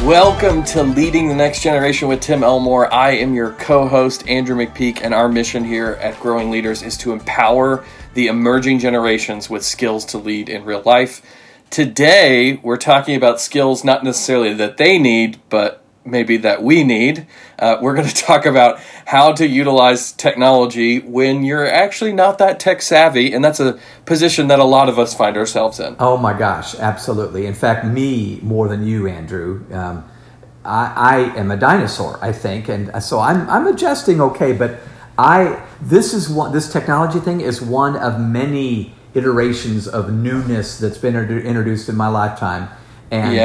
Welcome to Leading the Next Generation with Tim Elmore. I am your co-host, Andrew McPeak, and our mission here at Growing Leaders is to empower the emerging generations with skills to lead in real life. Today, we're talking about skills not necessarily that they need, but maybe that we need. We're going to talk about how to utilize technology when you're actually not that tech savvy, and that's a position that a lot of us find ourselves in. Oh my gosh, absolutely. In fact, me more than you, Andrew. I am a dinosaur, I think, and so I'm adjusting okay. But this technology thing is one of many iterations of newness that's been introduced in my lifetime. And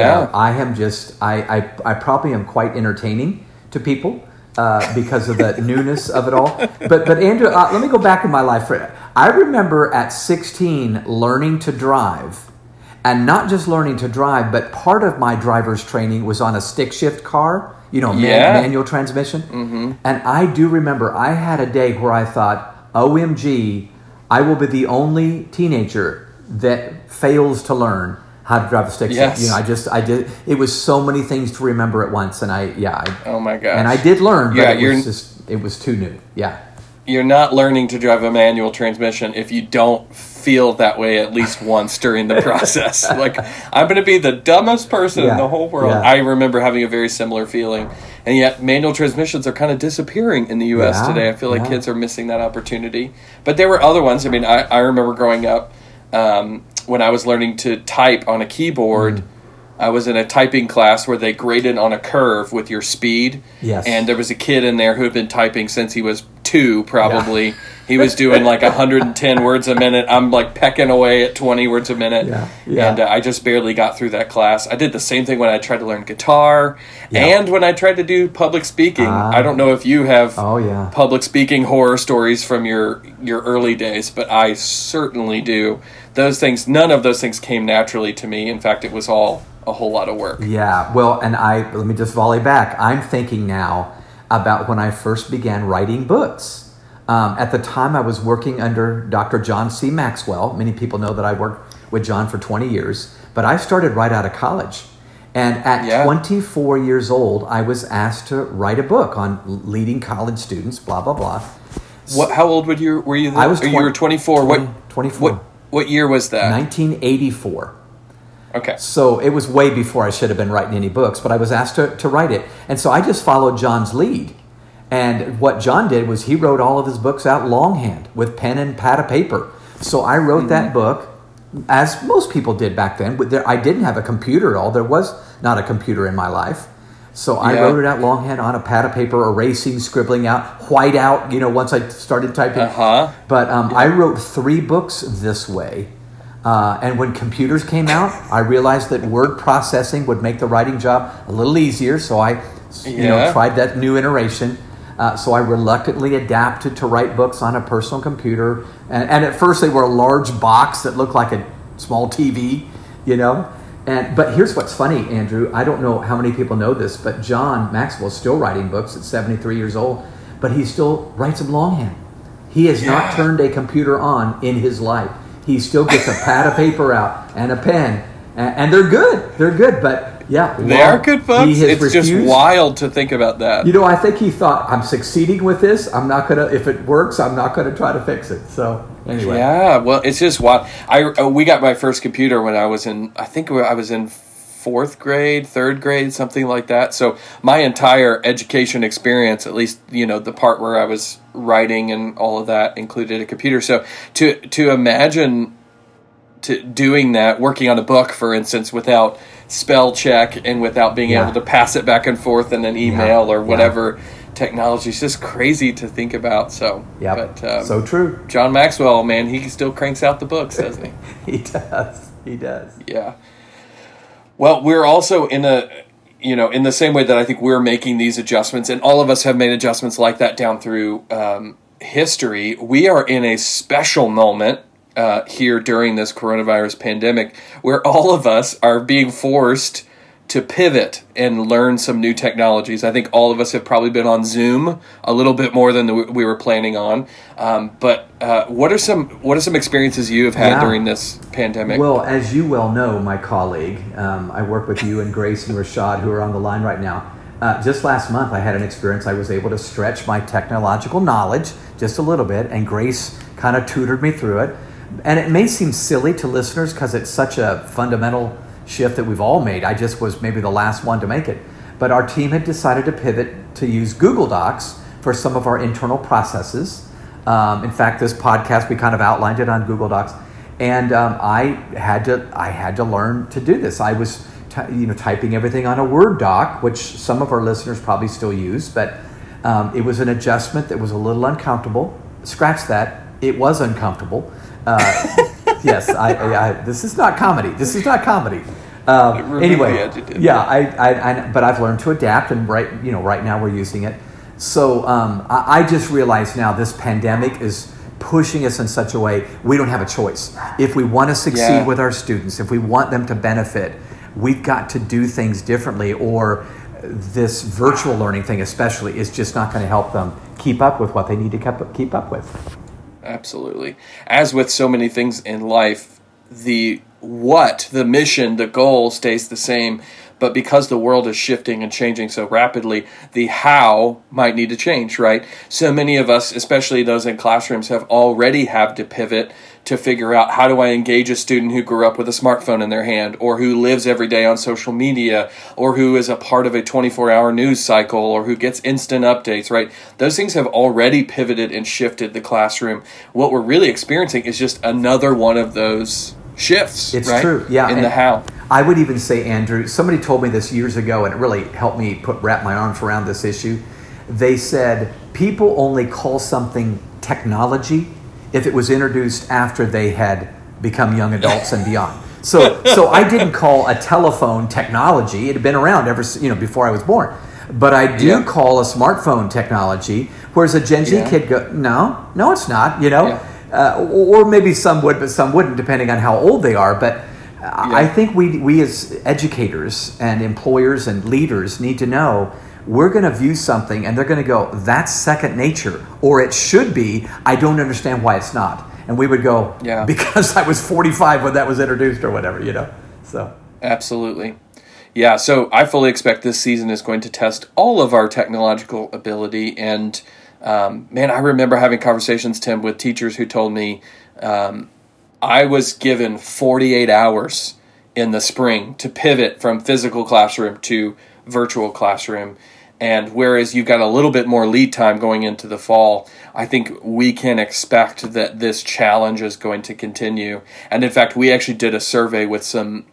I probably am quite entertaining to people because of the newness of it all. But Andrew, let me go back in my life. I remember at 16 learning to drive, and not just learning to drive, but part of my driver's training was on a stick shift car, manual transmission. Mm-hmm. And I do remember I had a day where I thought, OMG, I will be the only teenager that fails to learn how to drive a stick shift. I did. It was so many things to remember at once, and oh my gosh. And I did learn, but it was too new. Yeah. You're not learning to drive a manual transmission if you don't feel that way at least once during the process. Like, I'm going to be the dumbest person in the whole world. Yeah. I remember having a very similar feeling. And yet manual transmissions are kind of disappearing in the U.S. today. I feel like kids are missing that opportunity. But there were other ones. I mean, I remember growing up, when I was learning to type on a keyboard, I was in a typing class where they graded on a curve with your speed. Yes. And there was a kid in there who had been typing since he was 2, probably. Yeah. He was doing like 110 words a minute. I'm like pecking away at 20 words a minute. Yeah. Yeah. And I just barely got through that class. I did the same thing when I tried to learn guitar and when I tried to do public speaking. I don't know if you have public speaking horror stories from your early days, but I certainly do. Those things, none of those things came naturally to me. In fact, it was all a whole lot of work. Yeah, well, and let me just volley back. I'm thinking now about when I first began writing books. At the time, I was working under Dr. John C. Maxwell. Many people know that I worked with John for 20 years, but I started right out of college. And at 24 years old, I was asked to write a book on leading college students, blah, blah, blah. How old were you then? I was 20, you were 24. 24. What year was that? 1984. Okay. So it was way before I should have been writing any books, but I was asked to write it. And so I just followed John's lead. And what John did was he wrote all of his books out longhand with pen and pad of paper. So I wrote that book, as most people did back then. I didn't have a computer at all. There was not a computer in my life. So I wrote it out longhand on a pad of paper, erasing, scribbling out, white out, once I started typing. But I wrote 3 books this way. And when computers came out, I realized that word processing would make the writing job a little easier. So I tried that new iteration. So I reluctantly adapted to write books on a personal computer. And at first they were a large box that looked like a small TV, But here's what's funny, Andrew. I don't know how many people know this, but John Maxwell is still writing books at 73 years old, but he still writes them longhand. He has not turned a computer on in his life. He still gets a pad of paper out and a pen, and they're good. They're good, but they are good books. It's just wild to think about that. I think he thought, I'm succeeding with this. I'm not gonna. If it works, I'm not gonna try to fix it. So anyway. Yeah, well, it's just wild. We got my first computer when I was in 4th grade, 3rd grade, something like that. So my entire education experience, at least, the part where I was writing and all of that, included a computer. So to imagine doing that, working on a book, for instance, without spell check and without being able to pass it back and forth in an email or whatever technology, is just crazy to think about. So, so true. John Maxwell, man, he still cranks out the books, doesn't he? He does. Yeah. Well, we're also in in the same way that I think we're making these adjustments, and all of us have made adjustments like that down through history. We are in a special moment here during this coronavirus pandemic where all of us are being forced to pivot and learn some new technologies. I think all of us have probably been on Zoom a little bit more than we were planning on. But what are some experiences you have had during this pandemic? Well, as you well know, my colleague, I work with you and Grace and Rashad, who are on the line right now. Just last month, I had an experience. I was able to stretch my technological knowledge just a little bit, and Grace kind of tutored me through it. And it may seem silly to listeners because it's such a fundamental shift that we've all made. I just was maybe the last one to make it. But our team had decided to pivot to use Google Docs for some of our internal processes. In fact, this podcast, we kind of outlined it on Google Docs. And I had to learn to do this. I was typing everything on a Word doc, which some of our listeners probably still use, but it was an adjustment that was a little uncomfortable. Scratch that. It was uncomfortable. Yes, this is not comedy. This is not comedy. Anyway, but I've learned to adapt, and right now we're using it. So I just realized now this pandemic is pushing us in such a way we don't have a choice. If we want to succeed with our students, if we want them to benefit, we've got to do things differently, or this virtual learning thing especially is just not going to help them keep up with what they need to keep up with. Absolutely. As with so many things in life, the mission, the goal stays the same, but because the world is shifting and changing so rapidly, the how might need to change, right? So many of us, especially those in classrooms, have already had to pivot to figure out, how do I engage a student who grew up with a smartphone in their hand, or who lives every day on social media, or who is a part of a 24-hour news cycle, or who gets instant updates, right? Those things have already pivoted and shifted the classroom. What we're really experiencing is just another one of those shifts. It's right? true, yeah. In the how. I would even say, Andrew, somebody told me this years ago, and it really helped me wrap my arms around this issue. They said people only call something technology if it was introduced after they had become young adults and beyond. So I didn't call a telephone technology. It had been around before I was born. But I do call a smartphone technology, whereas a Gen Z kid go, no, it's not, or maybe some would, but some wouldn't, depending on how old they are. But I think we as educators and employers and leaders need to know we're going to view something and they're going to go, that's second nature, or it should be. I don't understand why it's not. And we would go, because I was 45 when that was introduced, or whatever, So absolutely. Yeah, so I fully expect this season is going to test all of our technological ability. And I remember having conversations, Tim, with teachers who told me I was given 48 hours in the spring to pivot from physical classroom to virtual classroom. And whereas you've got a little bit more lead time going into the fall, I think we can expect that this challenge is going to continue. And in fact, we actually did a survey with some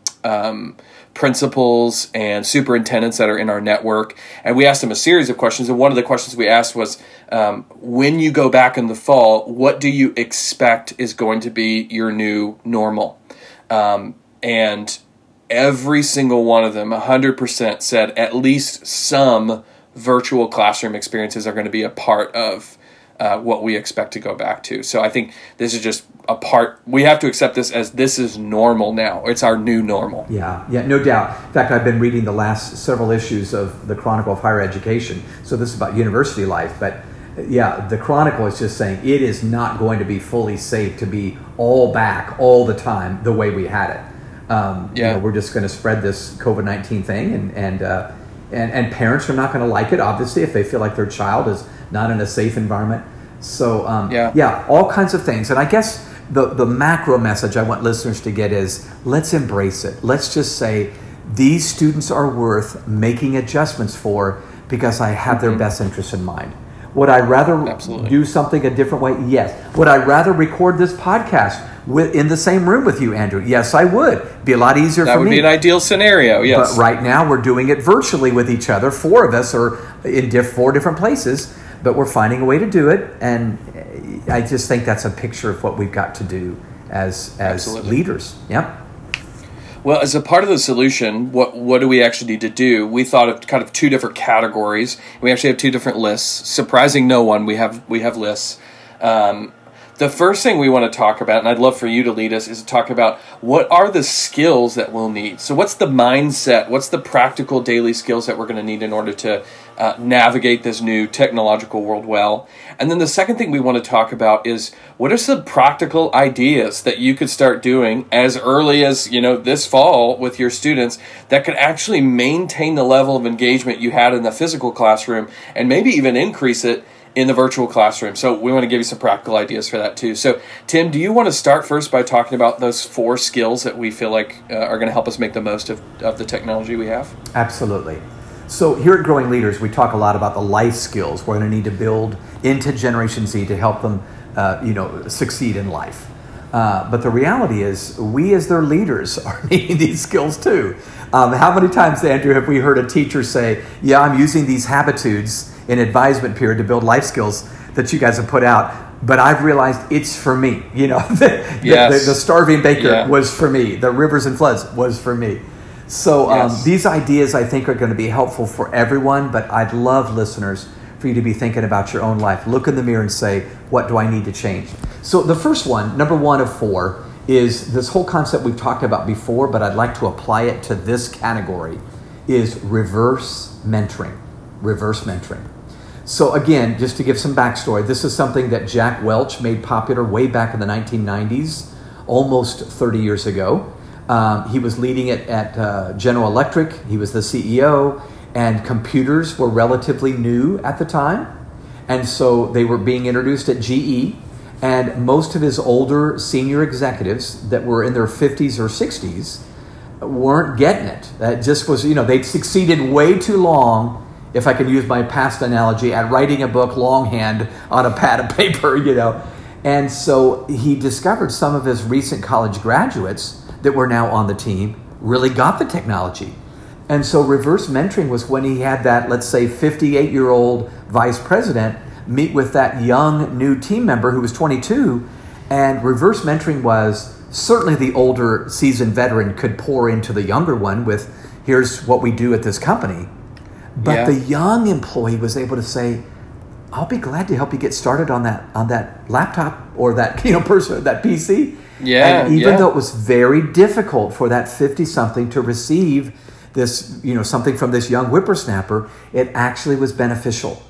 principals and superintendents that are in our network, and we asked them a series of questions. And one of the questions we asked was, when you go back in the fall, what do you expect is going to be your new normal? And every single one of them, 100%, said at least some virtual classroom experiences are going to be a part of what we expect to go back to. So I think this is just a part. We have to accept this is normal now. It's our new normal. Yeah, no doubt. In fact, I've been reading the last several issues of the Chronicle of Higher Education. So this is about university life, but the Chronicle is just saying it is not going to be fully safe to be all back all the time the way we had it. We're just going to spread this COVID-19 thing, and parents are not going to like it, obviously, if they feel like their child is not in a safe environment. So, all kinds of things. And I guess the macro message I want listeners to get is, let's embrace it. Let's just say these students are worth making adjustments for because I have their best interests in mind. Would I rather do something a different way? Yes. Would I rather record this podcast in the same room with you, Andrew? Yes, I would. Be a lot easier for me. That would be an ideal scenario, yes. But right now we're doing it virtually with each other. 4 of us are in 4 different places, but we're finding a way to do it. And I just think that's a picture of what we've got to do as leaders. Yep. Well, as a part of the solution, what do we actually need to do? We thought of kind of 2 different categories. We actually have 2 different lists. Surprising no one, we have lists. The The first thing we want to talk about, and I'd love for you to lead us, is to talk about what are the skills that we'll need. So what's the mindset, what's the practical daily skills that we're going to need in order to navigate this new technological world well? And then the second thing we want to talk about is what are some practical ideas that you could start doing as early as, this fall with your students that could actually maintain the level of engagement you had in the physical classroom and maybe even increase it in the virtual classroom. So we want to give you some practical ideas for that too. So Tim, do you want to start first by talking about those 4 skills that we feel like are going to help us make the most of the technology we have? Absolutely. So here at Growing Leaders, we talk a lot about the life skills we're going to need to build into Generation Z to help them succeed in life. But the reality is we as their leaders are needing these skills too. How many times, Andrew, have we heard a teacher say, yeah, I'm using these habitudes in advisement period to build life skills that you guys have put out, but I've realized it's for me. The starving baker was for me. The rivers and floods was for me. So these ideas, I think, are going to be helpful for everyone, but I'd love, listeners, for you to be thinking about your own life. Look in the mirror and say, what do I need to change? So the first one, number 1 of 4, is this whole concept we've talked about before, but I'd like to apply it to this category, is reverse mentoring. Reverse mentoring. So again, just to give some backstory, this is something that Jack Welch made popular way back in the 1990s, almost 30 years ago. He was leading it at General Electric. He was the CEO, and computers were relatively new at the time. And so they were being introduced at GE, and most of his older senior executives that were in their 50s or 60s weren't getting it. That just was, they'd succeeded way too long, if I can use my past analogy, at writing a book longhand on a pad of paper, And so he discovered some of his recent college graduates that were now on the team really got the technology. And so reverse mentoring was when he had that, let's say, 58-year-old vice president meet with that young new team member who was 22. And reverse mentoring was certainly the older seasoned veteran could pour into the younger one with, here's what we do at this company. But the young employee was able to say, I'll be glad to help you get started on that laptop or that person, that PC. And even though it was very difficult for that 50-something to receive this, something from this young whippersnapper, it actually was beneficial.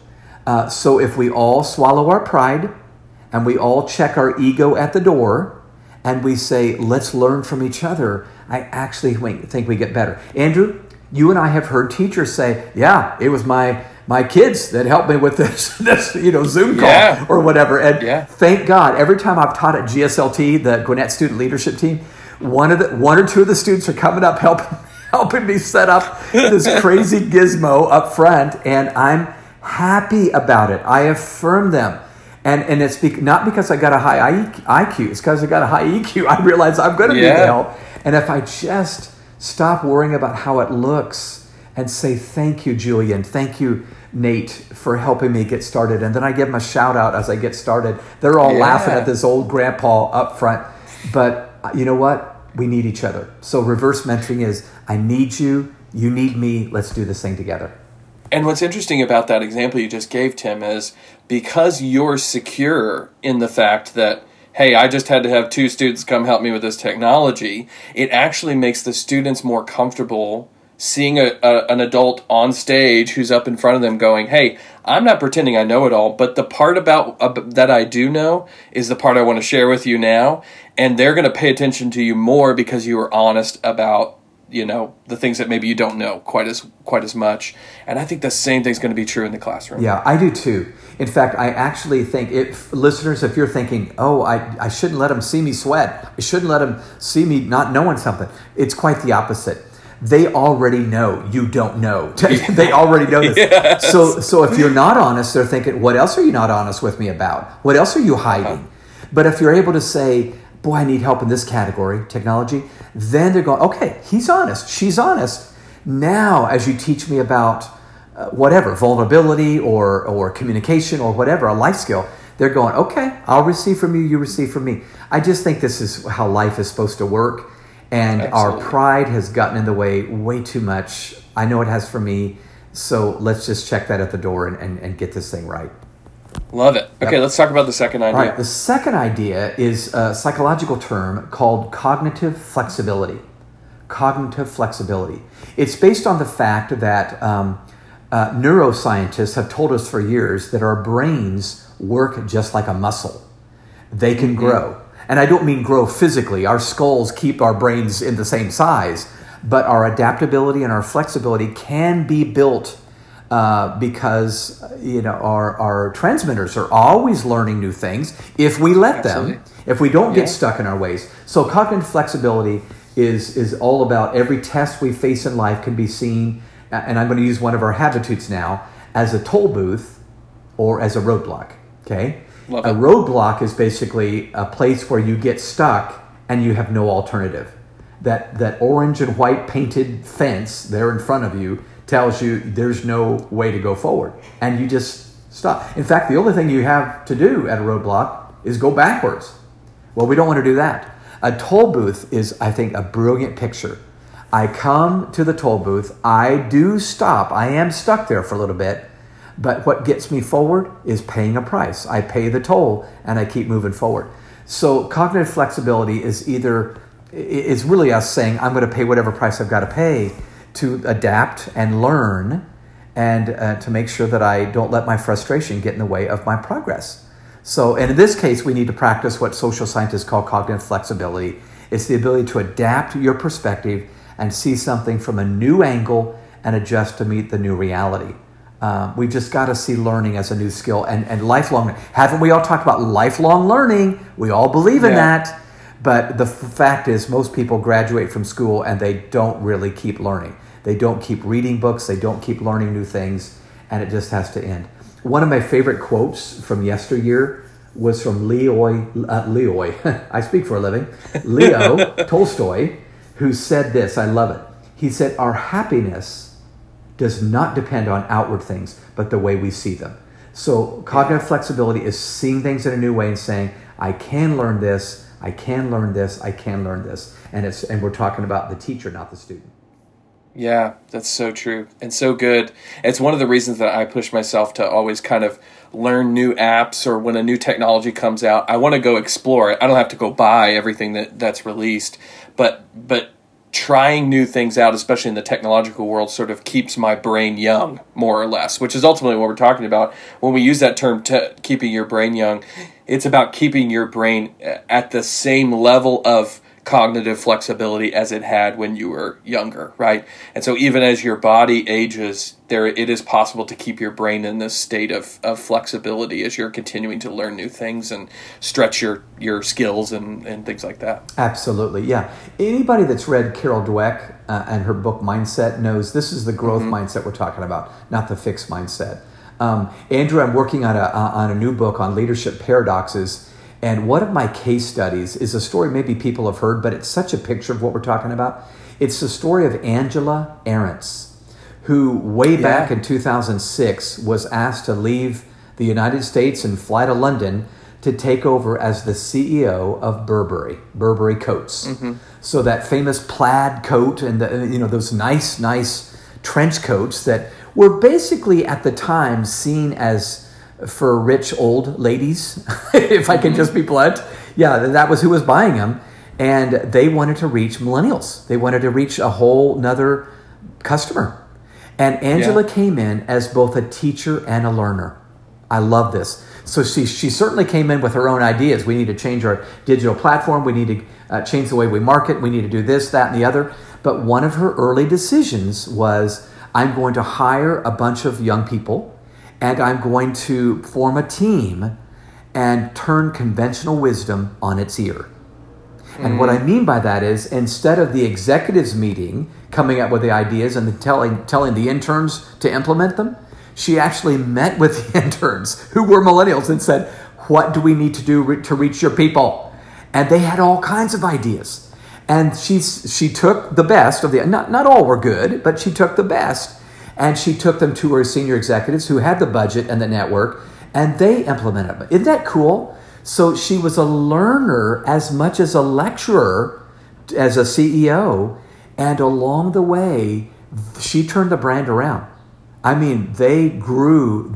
So if we all swallow our pride and we all check our ego at the door and we say, let's learn from each other, I actually think we get better. Andrew, you and I have heard teachers say, yeah, it was my kids that helped me with this Zoom call or whatever. And thank God, every time I've taught at GSLT, the Gwinnett Student Leadership Team, one or two of the students are coming up helping me set up this crazy gizmo up front, and I'm happy about it. I affirm them. And it's not because I got a high IQ. It's because I got a high EQ. I realize I'm going to need the help. And if I just stop worrying about how it looks and say, thank you, Julian. Thank you, Nate, for helping me get started. And then I give them a shout out as I get started. They're all laughing at this old grandpa up front. But you know what? We need each other. So reverse mentoring is, I need you, you need me, let's do this thing together. And what's interesting about that example you just gave, Tim, is because you're secure in the fact that, hey, I just had to have 2 students come help me with this technology, it actually makes the students more comfortable seeing an adult on stage who's up in front of them going, hey, I'm not pretending I know it all, but the part about that I do know is the part I want to share with you now. And they're going to pay attention to you more because you are honest about, the things that maybe you don't know quite as much. And I think the same thing's going to be true in the classroom. Yeah, I do too. In fact, I actually think, if you're thinking, oh, I shouldn't let them see me sweat, I shouldn't let them see me not knowing something, it's quite the opposite. They already know you don't know. They already know this. Yes. So if you're not honest, they're thinking, what else are you not honest with me about? What else are you hiding? But if you're able to say, boy, I need help in this category, technology, then they're going, okay, he's honest, she's honest. Now, as you teach me about whatever, vulnerability or communication or whatever, a life skill, they're going, okay, I'll receive from you, you receive from me. I just think this is how life is supposed to work. And Absolutely. Our pride has gotten in the way too much. I know it has for me. So let's just check that at the door and get this thing right. Love it. Okay, let's talk about the second idea. All right, the second idea is a psychological term called cognitive flexibility. Cognitive flexibility. It's based on the fact that neuroscientists have told us for years that our brains work just like a muscle. They can grow. And I don't mean grow physically. Our skulls keep our brains in the same size, but our adaptability and our flexibility can be built because our transmitters are always learning new things if we let them, if we don't get stuck in our ways. So cognitive flexibility is all about every test we face in life can be seen, and I'm going to use one of our habitudes now, as a toll booth or as a roadblock. Okay? Love a it. roadblock is basically a place where you get stuck and you have no alternative. That orange and white painted fence there in front of you tells you there's no way to go forward, and you just stop. In fact, the only thing you have to do at a roadblock is go backwards. Well, we don't want to do that. A toll booth is, I think, a brilliant picture. I come to the toll booth, I do stop, I am stuck there for a little bit, but what gets me forward is paying a price. I pay the toll and I keep moving forward. So cognitive flexibility is really us saying, I'm going to pay whatever price I've got to pay to adapt and learn, and to make sure that I don't let my frustration get in the way of my progress. So, and in this case, we need to practice what social scientists call cognitive flexibility. It's the ability to adapt your perspective and see something from a new angle and adjust to meet the new reality. We've just got to see learning as a new skill and lifelong. Haven't we all talked about lifelong learning? We all believe in that. But the fact is, most people graduate from school and they don't really keep learning. They don't keep reading books. They don't keep learning new things. And it just has to end. One of my favorite quotes from yesteryear was from Leo, I speak for a living, Leo Tolstoy, who said this. I love it. He said, our happiness does not depend on outward things, but the way we see them. So cognitive flexibility is seeing things in a new way and saying, I can learn this, I can learn this, I can learn this. And we're talking about the teacher, not the student. Yeah, that's so true and so good. It's one of the reasons that I push myself to always kind of learn new apps, or when a new technology comes out, I want to go explore it. I don't have to go buy everything that's released, but trying new things out, especially in the technological world, sort of keeps my brain young, more or less, which is ultimately what we're talking about. When we use that term, keeping your brain young, it's about keeping your brain at the same level of cognitive flexibility as it had when you were younger, right? And so even as your body ages, it is possible to keep your brain in this state of flexibility as you're continuing to learn new things and stretch your skills and things like that. Absolutely, yeah. Anybody that's read Carol Dweck and her book Mindset knows this is the growth mindset we're talking about, not the fixed mindset. Andrew, I'm working on a new book on leadership paradoxes. And one of my case studies is a story maybe people have heard, but it's such a picture of what we're talking about. It's the story of Angela Ahrendts, who way back in 2006 was asked to leave the United States and fly to London to take over as the CEO of Burberry coats. So that famous plaid coat and those nice trench coats that were basically at the time seen as for rich old ladies, if I can just be blunt. Yeah, that was who was buying them. And they wanted to reach millennials. They wanted to reach a whole nother customer. And Angela came in as both a teacher and a learner. I love this. So she certainly came in with her own ideas. We need to change our digital platform. We need to change the way we market. We need to do this, that, and the other. But one of her early decisions was, I'm going to hire a bunch of young people, and I'm going to form a team and turn conventional wisdom on its ear. And what I mean by that is, instead of the executives meeting, coming up with the ideas and telling the interns to implement them, she actually met with the interns who were millennials and said, what do we need to do to reach your people? And they had all kinds of ideas. And she took the best of not all were good, but she took the best. And she took them to her senior executives who had the budget and the network, and they implemented it. Isn't that cool? So she was a learner as much as a lecturer, as a CEO, and along the way, she turned the brand around. I mean, they grew.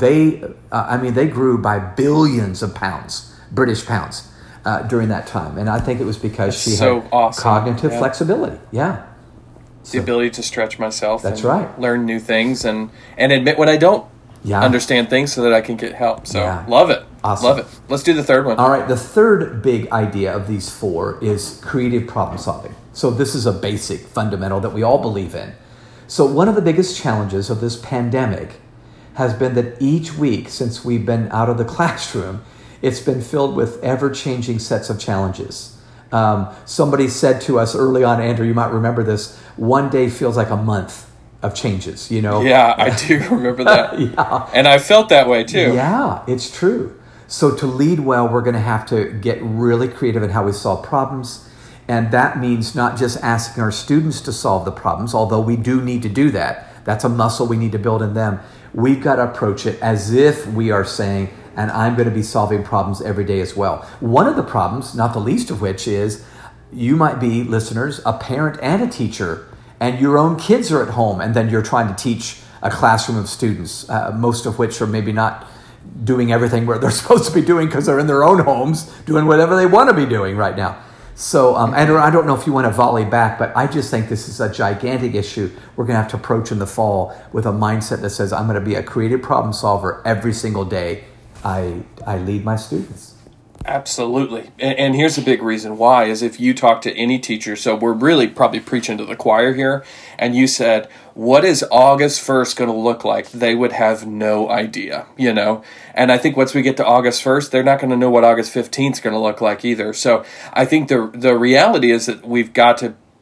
They grew by billions of pounds, British pounds, during that time. And I think it was because she had cognitive flexibility. Yeah. The ability to stretch myself. That's right. Learn new things and admit when I don't understand things so that I can get help. So love it. Awesome. Love it. Let's do the third one. All right. The third big idea of these four is creative problem solving. So this is a basic fundamental that we all believe in. So one of the biggest challenges of this pandemic has been that each week since we've been out of the classroom, it's been filled with ever-changing sets of challenges. Somebody said to us early on, Andrew, you might remember this, one day feels like a month of changes, you know? Yeah, I do remember that. Yeah. And I felt that way too. Yeah, it's true. So to lead well, we're going to have to get really creative in how we solve problems. And that means not just asking our students to solve the problems, although we do need to do that. That's a muscle we need to build in them. We've got to approach it as if we are saying, and I'm going to be solving problems every day as well. One of the problems, not the least of which, is you might be, listeners, a parent and a teacher, and your own kids are at home, and then you're trying to teach a classroom of students, most of which are maybe not doing everything where they're supposed to be doing because they're in their own homes doing whatever they want to be doing right now. So, Andrew, I don't know if you want to volley back, but I just think this is a gigantic issue we're going to have to approach in the fall with a mindset that says, I'm going to be a creative problem solver every single day I lead my students. Absolutely. And here's a big reason why is if you talk to any teacher, so we're really probably preaching to the choir here, and you said, what is August 1st going to look like? They would have no idea, you know? And I think once we get to August 1st, they're not going to know what August 15th is going to look like either. So I think the reality is that we've got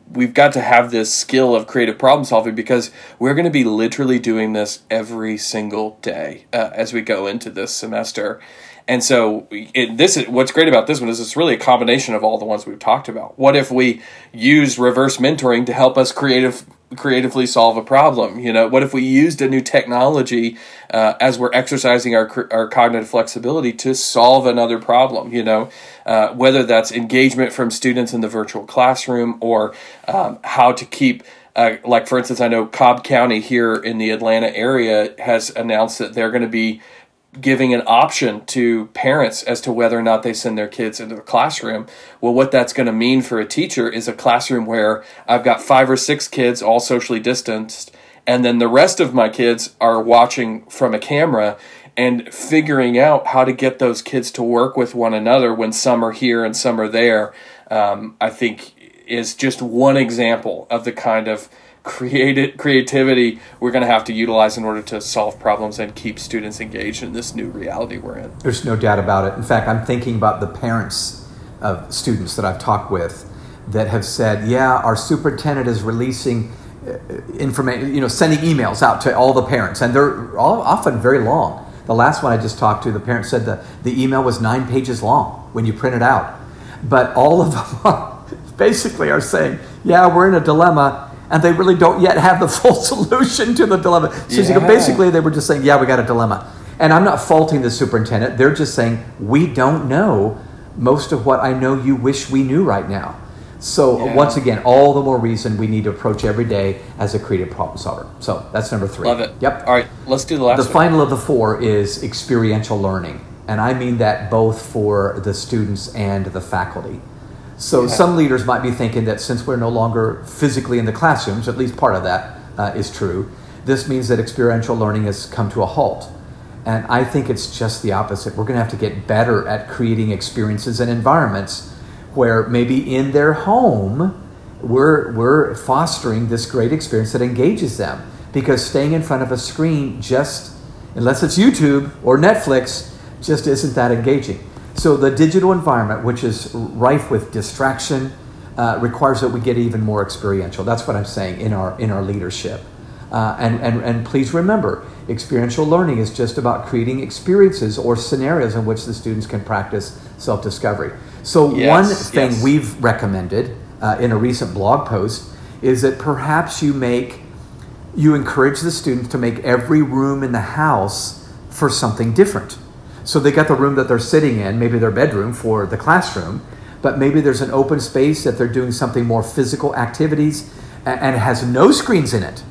to have this skill of creative problem solving because we're going to be literally doing this every single day as we go into this semester. And so what's great about this one is it's really a combination of all the ones we've talked about. What if we use reverse mentoring to help us creatively solve a problem? You know, what if we used a new technology as we're exercising our cognitive flexibility to solve another problem? You know, whether that's engagement from students in the virtual classroom or how to keep. Like, for instance, I know Cobb County here in the Atlanta area has announced that they're going to be giving an option to parents as to whether or not they send their kids into the classroom. Well, what that's going to mean for a teacher is a classroom where I've got 5 or 6 kids all socially distanced, and then the rest of my kids are watching from a camera and figuring out how to get those kids to work with one another when some are here and some are there, I think is just one example of the kind of creativity we're going to have to utilize in order to solve problems and keep students engaged in this new reality we're in. There's no doubt about it. In fact, I'm thinking about the parents of students that I've talked with that have said, yeah, our superintendent is releasing information, sending emails out to all the parents, and they're all often very long. The last one I just talked to, the parent said that the email was 9 pages long when you print it out. But all of them basically are saying, yeah, we're in a dilemma, and they really don't yet have the full solution to the dilemma. So basically, they were just saying, yeah, we got a dilemma. And I'm not faulting the superintendent. They're just saying, we don't know most of what I know you wish we knew right now. So once again, all the more reason we need to approach every day as a creative problem solver. So that's number 3. Love it. Yep. All right, let's do the last one. The final of the 4 is experiential learning. And I mean that both for the students and the faculty. So some leaders might be thinking that since we're no longer physically in the classrooms, at least part of that is true, this means that experiential learning has come to a halt. And I think it's just the opposite. We're going to have to get better at creating experiences and environments where maybe in their home, we're fostering this great experience that engages them. Because staying in front of a screen just, unless it's YouTube or Netflix, just isn't that engaging. So the digital environment, which is rife with distraction, requires that we get even more experiential. That's what I'm saying in our leadership. And please remember, experiential learning is just about creating experiences or scenarios in which the students can practice self-discovery. So one thing we've recommended in a recent blog post is that perhaps you encourage the students to make every room in the house for something different. So they got the room that they're sitting in, maybe their bedroom for the classroom, but maybe there's an open space that they're doing something more physical activities and it has no screens in it.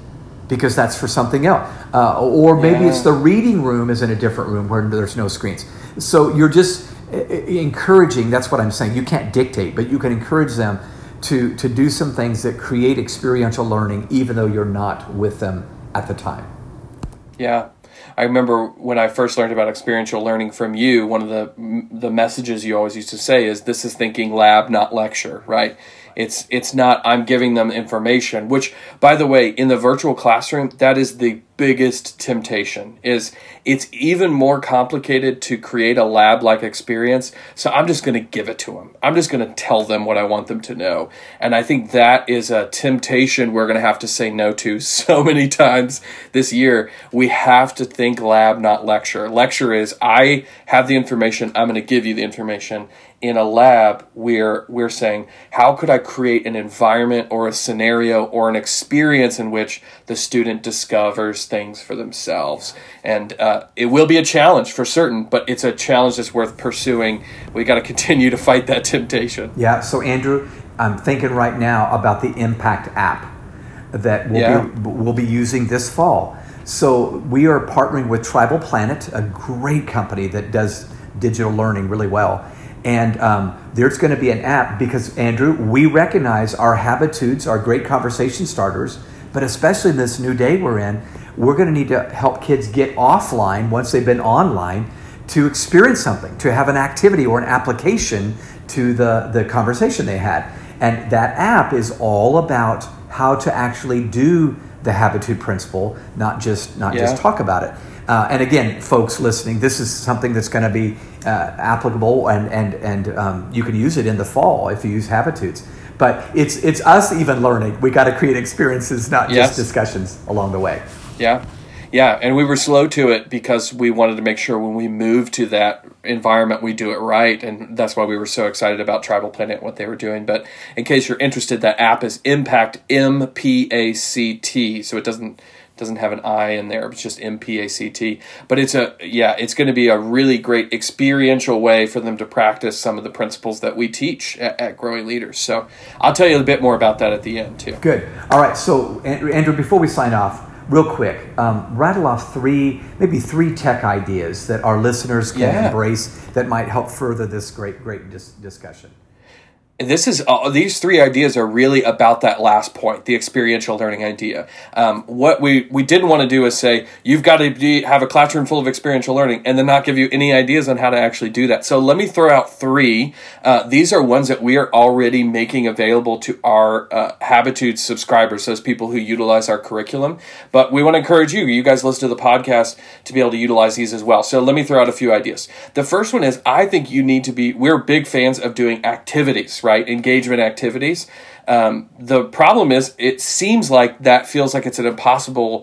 because that's for something else. Or maybe it's the reading room is in a different room where there's no screens. So you're just encouraging, that's what I'm saying. You can't dictate, but you can encourage them to do some things that create experiential learning, even though you're not with them at the time. Yeah. I remember when I first learned about experiential learning from you, one of the messages you always used to say is, this is thinking lab, not lecture, right? It's not I'm giving them information, which, by the way, in the virtual classroom, that is the biggest temptation. Is it's even more complicated to create a lab-like experience. So I'm just going to give it to them. I'm just going to tell them what I want them to know. And I think that is a temptation we're going to have to say no to so many times this year. We have to think lab, not lecture. Lecture is I have the information, I'm going to give you the information. In a lab, we're saying, how could I create an environment or a scenario or an experience in which the student discovers things for themselves? And it will be a challenge for certain, but it's a challenge that's worth pursuing. We got to continue to fight that temptation. Yeah. So Andrew, I'm thinking right now about the Impact app that we'll be using this fall. So we are partnering with Tribal Planet, a great company that does digital learning really well. And there's going to be an app because, Andrew, we recognize our habitudes are great conversation starters, but especially in this new day we're in, we're going to need to help kids get offline once they've been online to experience something, to have an activity or an application to the conversation they had. And that app is all about how to actually do the habitude principle, not just talk about it. And again, folks listening, this is something that's going to be applicable, and you can use it in the fall if you use habitudes. But it's us even learning. We got to create experiences, not just discussions along the way. Yeah, and we were slow to it because we wanted to make sure when we move to that environment, we do it right, and that's why we were so excited about Tribal Planet and what they were doing. But in case you're interested, that app is Impact, M-P-A-C-T, so it doesn't have an I in there. It's just M-P-A-C-T. But it's going to be a really great experiential way for them to practice some of the principles that we teach at Growing Leaders. So I'll tell you a bit more about that at the end too. Good. All right. So Andrew, before we sign off, real quick, rattle off three tech ideas that our listeners can embrace that might help further this great discussion. These three ideas are really about that last point, the experiential learning idea. What we didn't want to do is say, you've got to have a classroom full of experiential learning and then not give you any ideas on how to actually do that. So let me throw out three. These are ones that we are already making available to our Habitude subscribers, those people who utilize our curriculum. But we want to encourage you guys listen to the podcast, to be able to utilize these as well. So let me throw out a few ideas. The first one is, I think we're big fans of doing activities, right? Engagement activities. The problem is, it seems like that feels like it's an impossible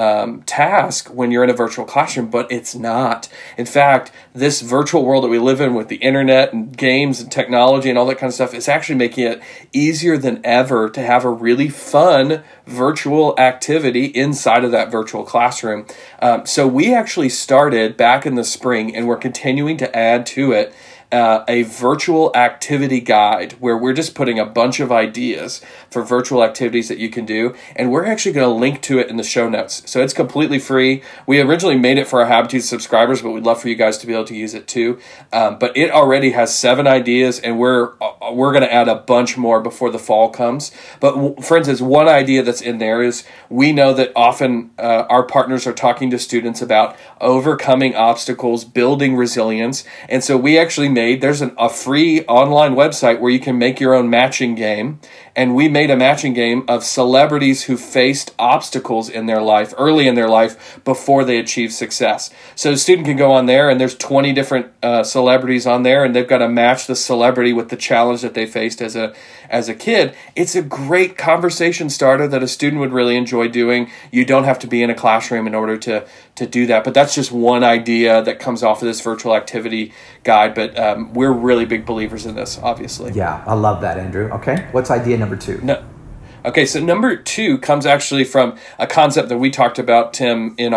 task when you're in a virtual classroom, but it's not. In fact, this virtual world that we live in with the internet and games and technology and all that kind of stuff is actually making it easier than ever to have a really fun virtual activity inside of that virtual classroom. So we actually started back in the spring, and we're continuing to add to it a virtual activity guide where we're just putting a bunch of ideas for virtual activities that you can do, and we're actually going to link to it in the show notes. So it's completely free. We originally made it for our Habitude subscribers, but we'd love for you guys to be able to use it too. But it already has 7 ideas, and we're going to add a bunch more before the fall comes. But for instance, one idea that's in there is, we know that often our partners are talking to students about overcoming obstacles, building resilience, and so we actually there's a free online website where you can make your own matching game, and we made a matching game of celebrities who faced obstacles in their life, early in their life, before they achieved success. So the student can go on there, and there's 20 different celebrities on there, and they've got to match the celebrity with the challenge that they faced as a kid. It's a great conversation starter that a student would really enjoy doing. You don't have to be in a classroom in order to do that, but that's just one idea that comes off of this virtual activity guide. But we're really big believers in this, obviously. Yeah, I love that, Andrew. Okay, what's idea number 2? No. Okay, so number 2 comes actually from a concept that we talked about, Tim, in our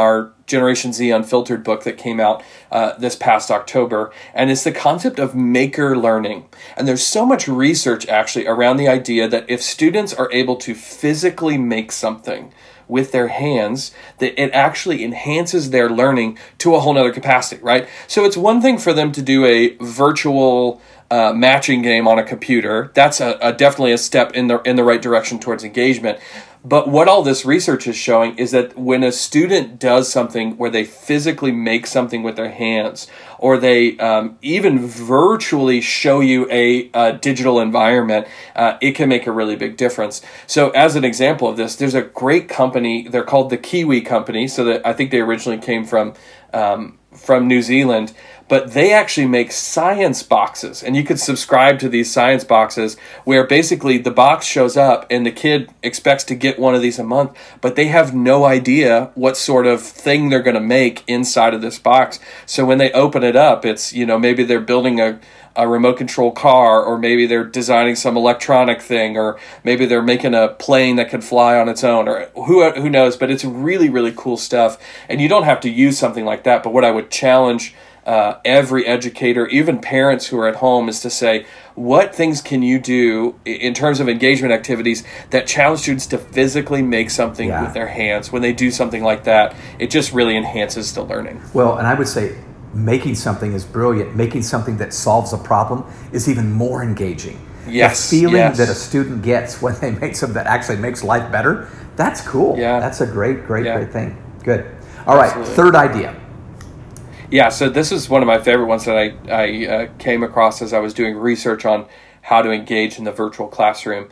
Generation Z Unfiltered book that came out this past October, and it's the concept of maker learning. And there's so much research actually around the idea that if students are able to physically make something with their hands, that it actually enhances their learning to a whole nother capacity, right? So it's one thing for them to do a virtual matching game on a computer. That's definitely a step in the right direction towards engagement. But what all this research is showing is that when a student does something where they physically make something with their hands, or they even virtually show you a digital environment, it can make a really big difference. So as an example of this, there's a great company, they're called the Kiwi Company, so that I think they originally came from New Zealand, but they actually make science boxes, and you could subscribe to these science boxes where basically the box shows up and the kid expects to get one of these a month, but they have no idea what sort of thing they're going to make inside of this box. So when they open it up, it's, maybe they're building a remote control car, or maybe they're designing some electronic thing, or maybe they're making a plane that can fly on its own, or who knows, but it's really, really cool stuff. And you don't have to use something like that, but what I would challenge every educator, even parents who are at home, is to say, what things can you do in terms of engagement activities that challenge students to physically make something with their hands? When they do something like that, it just really enhances the learning. Well, and I would say making something is brilliant. Making something that solves a problem is even more engaging. Yes. The feeling that a student gets when they make something that actually makes life better, that's cool. Yeah. That's a great thing. Good. All right, Absolutely. Third idea. Yeah, so this is one of my favorite ones that I came across as I was doing research on how to engage in the virtual classroom,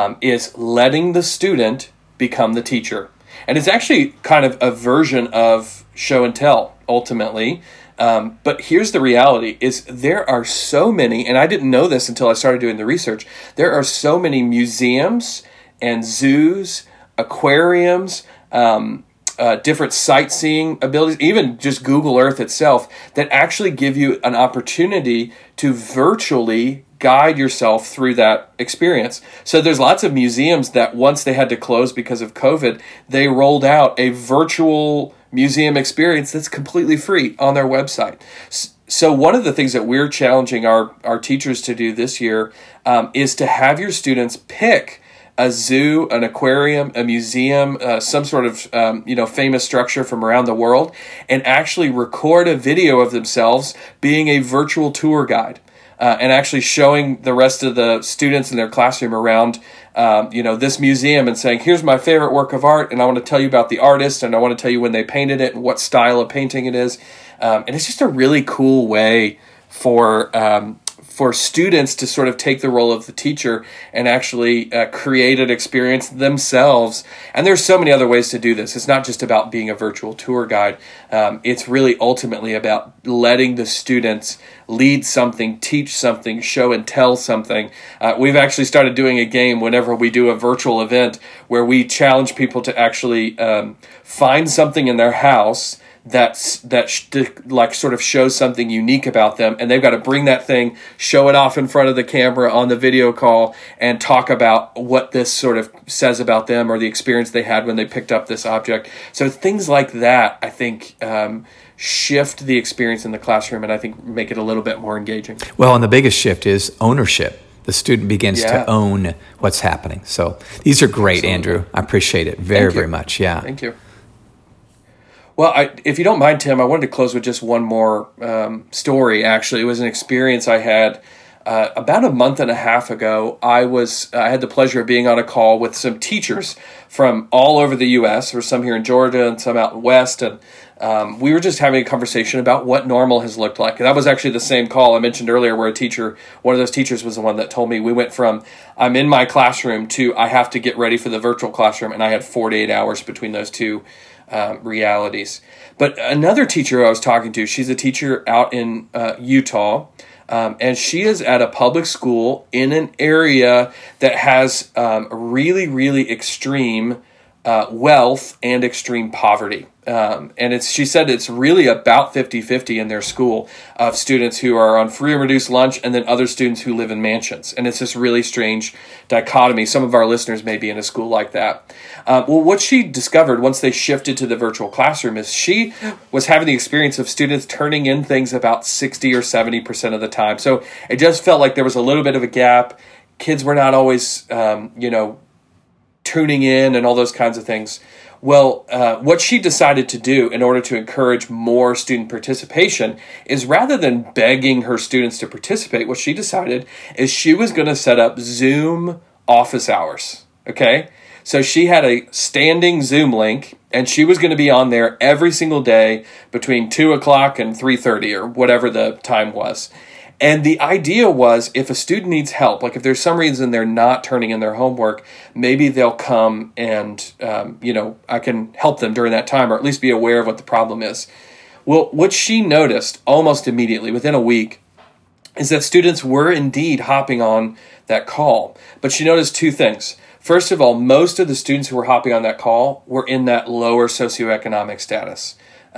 is letting the student become the teacher. And it's actually kind of a version of show and tell, ultimately. But here's the reality, is there are so many, and I didn't know this until I started doing the research, there are so many museums and zoos, aquariums, different sightseeing abilities, even just Google Earth itself, that actually give you an opportunity to virtually guide yourself through that experience. So there's lots of museums that once they had to close because of COVID, they rolled out a virtual museum experience that's completely free on their website. So one of the things that we're challenging our teachers to do this year is to have your students pick a zoo, an aquarium, a museum, some sort of famous structure from around the world, and actually record a video of themselves being a virtual tour guide, and actually showing the rest of the students in their classroom around this museum and saying, here's my favorite work of art, and I want to tell you about the artist, and I want to tell you when they painted it and what style of painting it is. And it's just a really cool way for students to sort of take the role of the teacher and actually create an experience themselves. And there's so many other ways to do this. It's not just about being a virtual tour guide. It's really ultimately about letting the students lead something, teach something, show and tell something. We've actually started doing a game whenever we do a virtual event where we challenge people to actually find something in their house that sort of shows something unique about them, and they've got to bring that thing, show it off in front of the camera on the video call, and talk about what this sort of says about them or the experience they had when they picked up this object. So things like that, I think, shift the experience in the classroom, and I think make it a little bit more engaging. Well, and the biggest shift is ownership. The student begins to own what's happening. So these are great, Absolutely. Andrew. I appreciate it very much. Yeah. Thank you. Well, if you don't mind, Tim, I wanted to close with just one more story, actually. It was an experience I had about a month and a half ago. I had the pleasure of being on a call with some teachers from all over the U.S. There were some here in Georgia and some out west, and we were just having a conversation about what normal has looked like. And that was actually the same call I mentioned earlier where one of those teachers was the one that told me we went from I'm in my classroom to I have to get ready for the virtual classroom, and I had 48 hours between those two realities. But another teacher I was talking to, she's a teacher out in Utah, and she is at a public school in an area that has really, really extreme wealth and extreme poverty. And she said it's really about 50-50 in their school of students who are on free and reduced lunch and then other students who live in mansions. And it's this really strange dichotomy. Some of our listeners may be in a school like that. Well, what she discovered once they shifted to the virtual classroom is she was having the experience of students turning in things about 60 or 70% of the time. So it just felt like there was a little bit of a gap. Kids were not always, tuning in and all those kinds of things. Well, what she decided to do in order to encourage more student participation is rather than begging her students to participate, what she decided is she was going to set up Zoom office hours. Okay? So she had a standing Zoom link, and she was going to be on there every single day between 2 o'clock and 3:30 or whatever the time was. And the idea was if a student needs help, like if there's some reason they're not turning in their homework, maybe they'll come and, I can help them during that time or at least be aware of what the problem is. Well, what she noticed almost immediately within a week is that students were indeed hopping on that call. But she noticed two things. First of all, most of the students who were hopping on that call were in that lower socioeconomic status.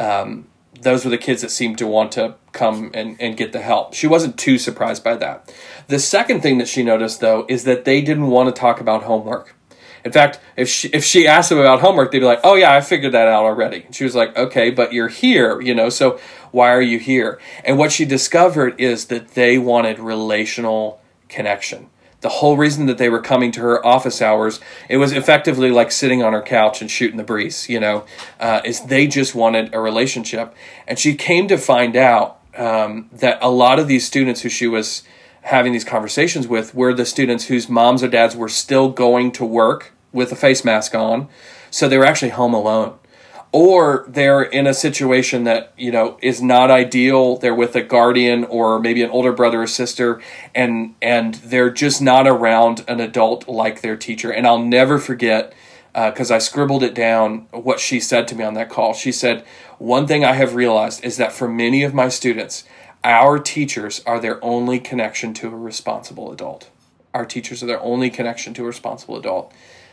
Those were the kids that seemed to want to come and get the help. She wasn't too surprised by that. The second thing that she noticed, though, is that they didn't want to talk about homework. In fact, if she asked them about homework, they'd be like, oh, yeah, I figured that out already. And she was like, okay, but you're here, so why are you here? And what she discovered is that they wanted relational connection. The whole reason that they were coming to her office hours, it was effectively like sitting on her couch and shooting the breeze, is they just wanted a relationship. And she came to find out that a lot of these students who she was having these conversations with were the students whose moms or dads were still going to work with a face mask on, so they were actually home alone. Or they're in a situation that, is not ideal. They're with a guardian or maybe an older brother or sister, and they're just not around an adult like their teacher. And I'll never forget, because I scribbled it down, what she said to me on that call. She said, one thing I have realized is that for many of my students, our teachers are their only connection to a responsible adult. Our teachers are their only connection to a responsible adult.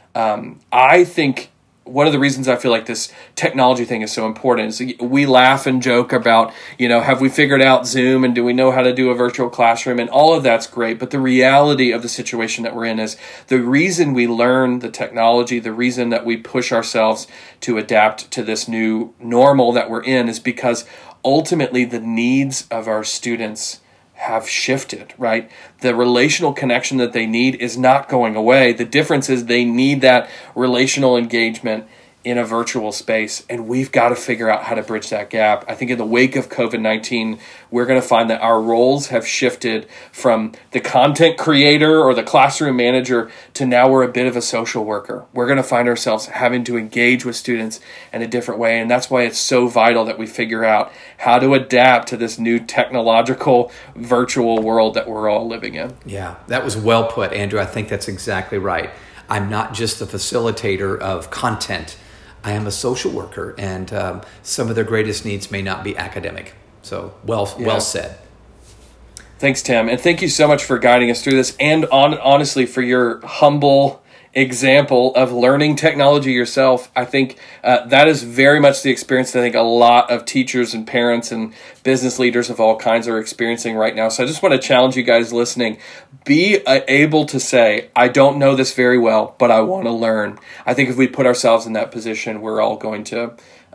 I think one of the reasons I feel like this technology thing is so important is we laugh and joke about, have we figured out Zoom and do we know how to do a virtual classroom, and all of that's great. But the reality of the situation that we're in is the reason we learn the technology, the reason that we push ourselves to adapt to this new normal that we're in is because ultimately the needs of our students have shifted, right? The relational connection that they need is not going away. The difference is they need that relational engagement in a virtual space, and we've got to figure out how to bridge that gap. I think in the wake of COVID-19, we're going to find that our roles have shifted from the content creator or the classroom manager to now we're a bit of a social worker. We're going to find ourselves having to engage with students in a different way, and that's why it's so vital that we figure out how to adapt to this new technological virtual world that we're all living in. Yeah, that was well put, Andrew. I think that's exactly right. I'm not just the facilitator of content. I am a social worker, and some of their greatest needs may not be academic. So well said. Thanks, Tim. And thank you so much for guiding us through this and honestly for your humble example of learning technology yourself. I think that is very much the experience that I think a lot of teachers and parents and business leaders of all kinds are experiencing right now. So I just want to challenge you guys listening. Be able to say, I don't know this very well, but I want to learn. I think if we put ourselves in that position, we're all going to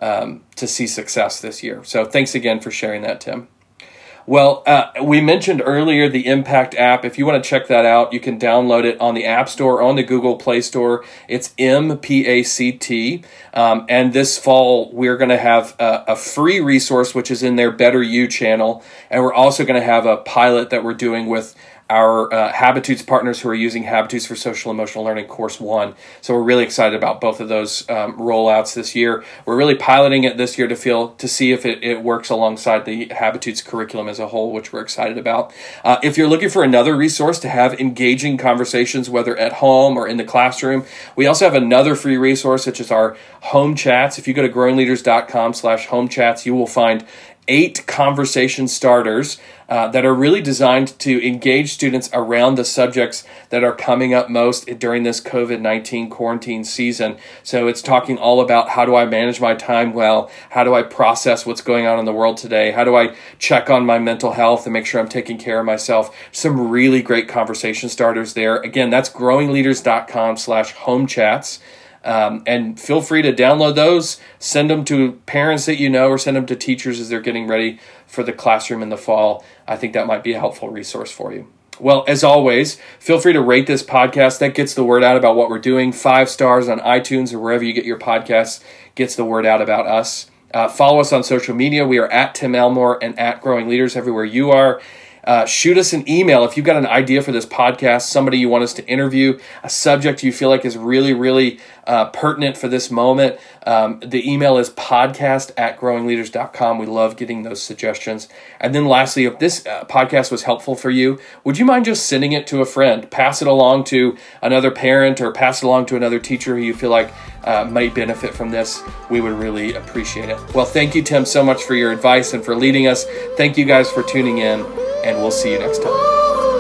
see success this year. So thanks again for sharing that, Tim. Well, we mentioned earlier the Impact app. If you want to check that out, you can download it on the App Store or on the Google Play Store. It's MPACT. And this fall, we're going to have a free resource, which is in their Better You channel. And we're also going to have a pilot that we're doing with our Habitudes partners who are using Habitudes for Social Emotional Learning Course 1. So we're really excited about both of those rollouts this year. We're really piloting it this year to see if it works alongside the Habitudes curriculum as a whole, which we're excited about. If you're looking for another resource to have engaging conversations, whether at home or in the classroom, we also have another free resource, which is our home chats. If you go to growingleaders.com/home chats, you will find 8 conversation starters that are really designed to engage students around the subjects that are coming up most during this COVID-19 quarantine season. So it's talking all about, how do I manage my time well? How do I process what's going on in the world today? How do I check on my mental health and make sure I'm taking care of myself? Some really great conversation starters there. Again, that's growingleaders.com/home chats. And feel free to download those, send them to parents that you know, or send them to teachers as they're getting ready for the classroom in the fall. I think that might be a helpful resource for you. Well, as always, feel free to rate this podcast. That gets the word out about what we're doing. 5 stars on iTunes or wherever you get your podcasts gets the word out about us. Follow us on social media. We are at Tim Elmore and at Growing Leaders everywhere you are. Shoot us an email if you've got an idea for this podcast, somebody you want us to interview, a subject you feel like is really, really pertinent for this moment. The email is podcast@growingleaders.com. We love getting those suggestions. And then lastly, if this podcast was helpful for you, would you mind just sending it to a friend? Pass it along to another parent or pass it along to another teacher who you feel like might benefit from this. We would really appreciate it. Well, thank you, Tim, so much for your advice and for leading us. Thank you guys for tuning in, and we'll see you next time.